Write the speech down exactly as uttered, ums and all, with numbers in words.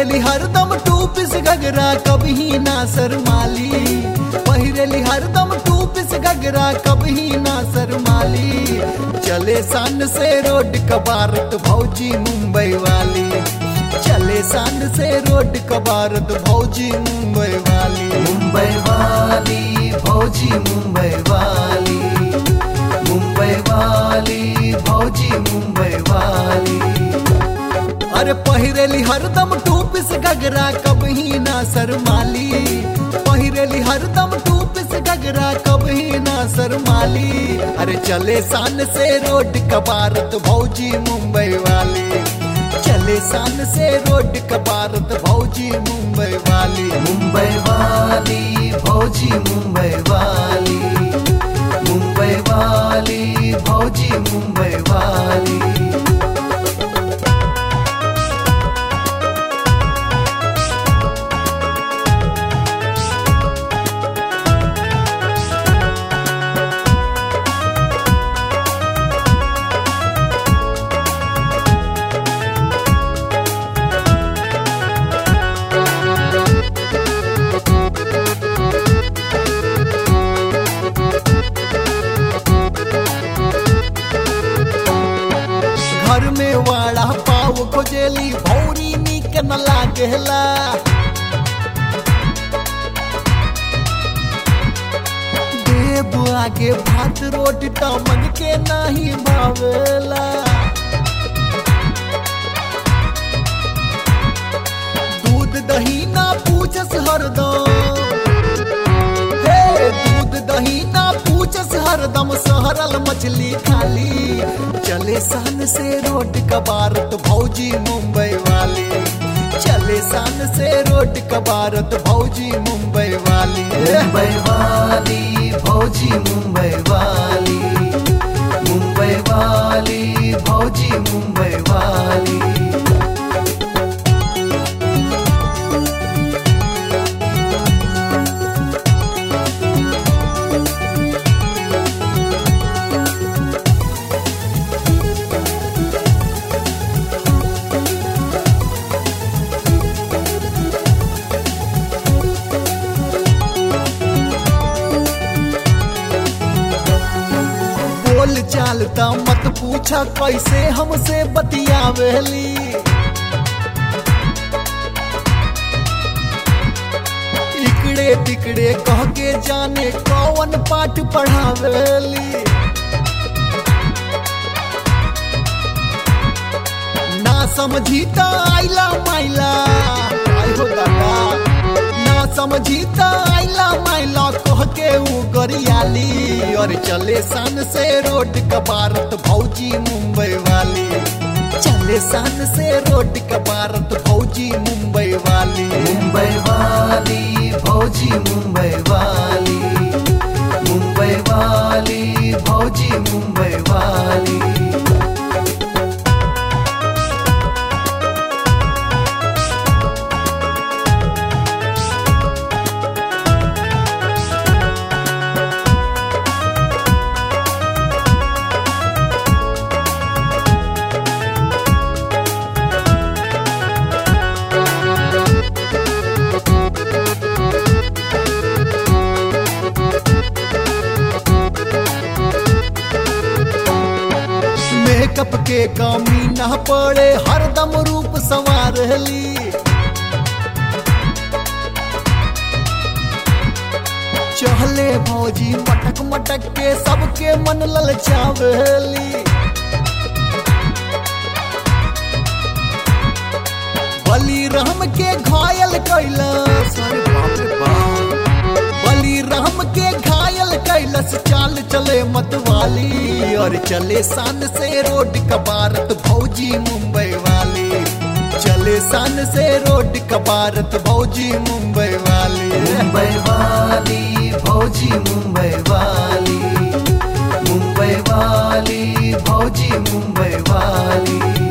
पहिरेली हरदम टू पीस घगरा कभी ना शर्माली, पहिरेली हरदम टू पीस घगरा कभी ना शर्माली। चले सान से रोड कबारत भौजी मुंबई वाली, चले सान से रोड कबारत भौजी मुंबई वाली। मुंबई वाली भौजी मुंबई वाली, मुंबई वाली भौजी मुंबई वाली। अरे पहिरेली हरदम टू पीस घगरा कभी ना शर्माली, पहिरेली हरदम टू पीस घगरा कभी ना शर्माली। अरे चले सान से रोड कबारत भौजी मुंबई वाली, चले सान से रोड कबारत भौजी मुंबई वाली। मुंबई वाली भौजी मुंबई वाली, मुंबई वाली भौजी मुंबई वाली। घर में वाड़ा पाव खोजेली भौरी नीक न लागेला, देव आगे भात रोटी त मन के नहीं भावेला। दूध दही ना पूछस हरदम, हे दूध दही ना पूछस हरदम सहरल मछली खाली। चले सान से रोड कबारत भौजी मुंबई वाली, चले सान से रोड कबारत भौजी मुंबई वाली। मुंबई वाली भौजी मुंबई वाली, मुंबई वाली भौजी मुंबई वाली। बोल चालता मत पूछा कैसे हमसे बतियावेली, इकड़े तिकड़े कह के जाने कौन पाठ पढ़ावेली। ना समझी त आइला माइला, आई हो दादा, ना समझी त आइला माइला कह के उ गरियाली। और चले सान से रोड कबारत भौजी मुंबई वाली, चले सान से रोड कबारत भौजी मुंबई वाली। मुंबई वाली भौजी मुंबई वाली, मुंबई वाली भौजी मुंबई वाली। मेकअप के कमी ना पड़े हरदम रूप संवारली, चहले भौजी मटक मटक के सबके मन ललचावेली। बली राम के घायल कैलस, बली राम के घायल कैलस चाल चले मतवाली। और चले सान से रोड कबारत भौजी मुंबई वाली, चले सान से रोड कबारत भौजी मुंबई वाली। मुंबई वाली भौजी मुंबई वाली, मुंबई वाली भौजी मुंबई वाली।